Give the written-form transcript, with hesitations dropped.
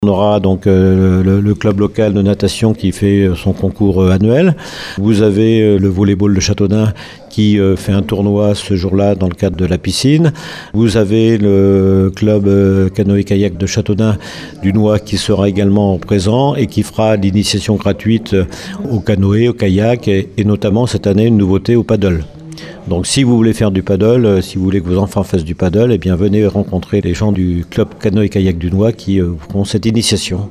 On aura donc le club local de natation qui fait son concours annuel. Vous avez le volleyball de Châteaudun qui fait un tournoi ce jour-là dans le cadre de la piscine. Vous avez le club canoë-kayak de Châteaudun du Noix qui sera également présent et qui fera l'initiation gratuite au canoë, au kayak et notamment cette année une nouveauté au paddle. Donc si vous voulez faire du paddle, si vous voulez que vos enfants fassent du paddle, eh bien venez rencontrer les gens du club canoë-kayak du Noix qui feront cette initiation.